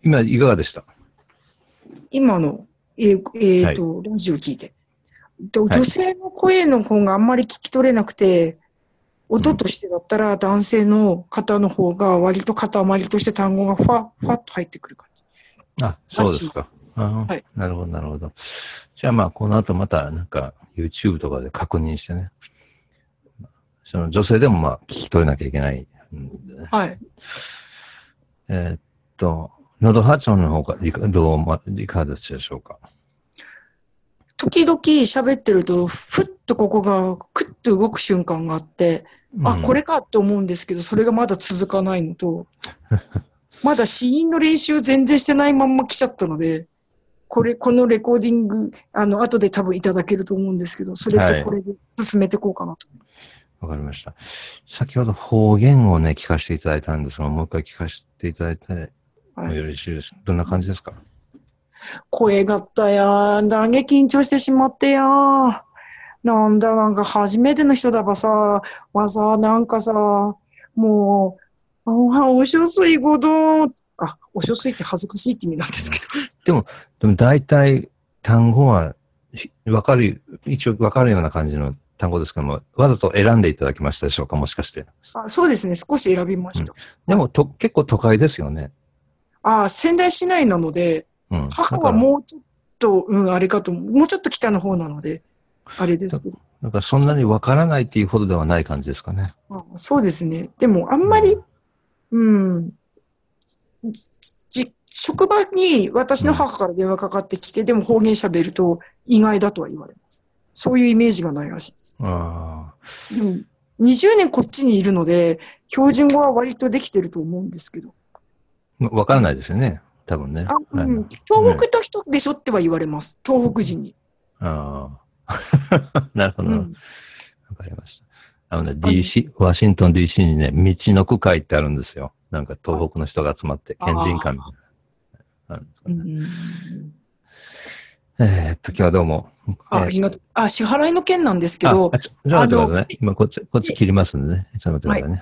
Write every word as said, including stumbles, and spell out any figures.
今、いかがでした？ 今の、えーえはい。 ーと、ラジオ聞いて。と女はい。 性の声の方があんまり聞き取れなくて、 うん。 音としてだったら男性の方の方が割と塊として単語がファ、ファッと入ってくる感じあ、 がします。 そうですか。あはい。 ーなるほど、なるほど。じゃあまあ、この後また、なんか、YouTube とかで確認してね。その女性でもまあ、聞き取れなきゃいけないんでね。 はい。 えーっと、喉発音の方がいか、どうま、いかがでしょうか。 時々喋ってると、ふっとここがクッと動く瞬間があって、あ、こうん。 れかって思うんですけど、それがまだ続かないのと、まだ子音の練習全然してないまんま来ちゃったので、これ、このレコーディング、あの、後で多分いただけると思うんですけど、それとはい。 これで進めていこうかなと思います。 わかりました。先ほど方言をね、聞かせていただいたんですが、もう一回聞かせていただいてもはい。 よろしいですか？どんな感じですか？ 声がったやー。だげ緊張してしまってやー。なんだ、なんか初めての人だばさ、わさ、なんかさ、もう、あ、おしょすいごど、あ、おしょすいって恥ずかしいって意味なんですうん、 けど。 でも、でも大体単語はわかる、一応わかるような感じの単語ですけども、わざと選んでいただきましたでしょうか、もしかして。 あ、そうですね。少し選びまうん。 した。はい。 でもと、結構都会ですよね。 あ、仙台市内なので、 うん。だ母はから、 もうちょっと、うん、あれかと、もうちょっと北の方なので、あれですだけど。 だからそんなにわからないっていうほどではない感じですかね。 あ、そうですね。でも、あんまり、 うん。 うん、じ、職場に私うん。 の母から電話かかってきて、でも方言喋ると意外だとは言われます。そういうイメージがないらしいです。 ああ。 でも、にじゅうねんこっちにいるので、標準語は割とできてると思うんですけど。 わからないですよね。多分ね。 あ、 あの、 うん。東ね。 北の人でしょっては言われます。東北人に。 ああ。なるほど。わうん。 かりました。あのね、 あの、 ディーシー、ワシントン ディーシー にね、道の区会ってあるんですよ。なんかあ、 東北の人が集まって、県人あ会みたいな。あるんですかうね。 ん。 えーっと、今日はどうも。 あ、あえーりがとう。あ、支払いの件なんですけあ、 ど、 あちょ、ちょっとあの、 待ってくださいね。今こっち、こっちえ、 切りますんでね。ちょっと待ってくだはい。 さいね。